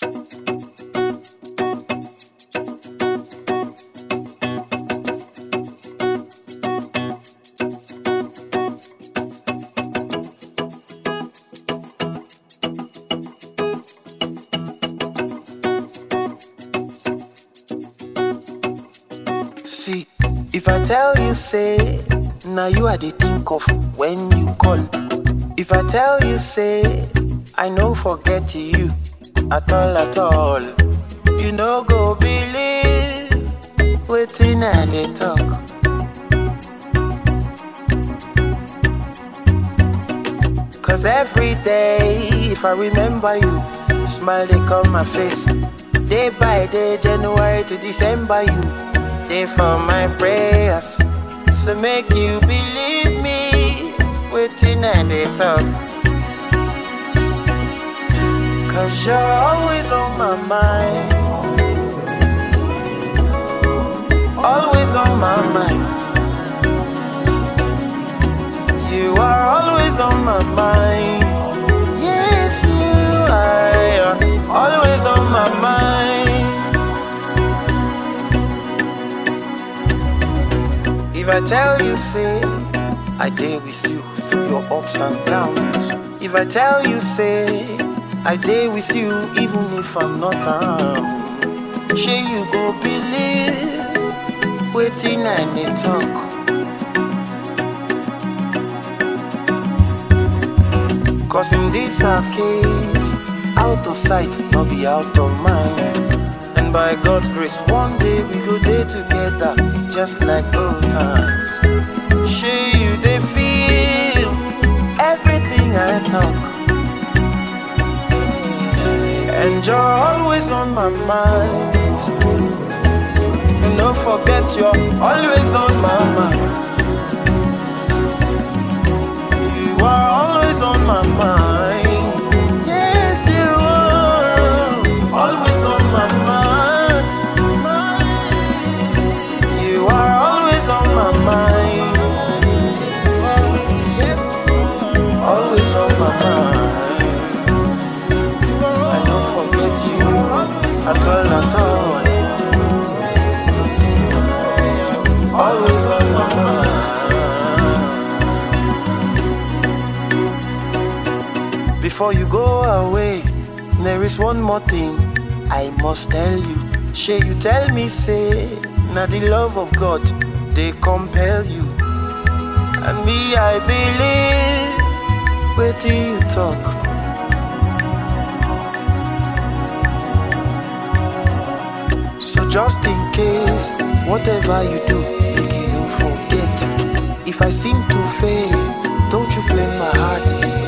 See, if I tell you, say, now you are the think of when you call. If I tell you, say, I no forget you at all. You no go believe waiting and they talk. Cause every day, if I remember you, smile they come my face. Day by day, January to December, you day for my prayers. So make you believe me, waiting and they talk. Cause you're always on my mind. Always on my mind. You are always on my mind. Yes, you are always on my mind. If I tell you, say, I day with you through your ups and downs. If I tell you, say, I day with you even if I'm not around. Sure you go believe, waiting and they talk. Cause in this our case, out of sight, not be out of mind. And by God's grace, one day we go there together, just like old times. Sure you they feel everything I talk. And you're always on my mind. And don't forget you're always on my mind. You are always on my mind. Yes, you are always on my mind. You are always on my mind. Yes, always on my mind. At all. Always on my mind. Before you go away, there is one more thing I must tell you. Shey you tell me, say, now the love of God, they compel you. And me, I believe, wait till you talk. Just in case, whatever you do, make you no forget. If I seem to fail, don't you blame my heart.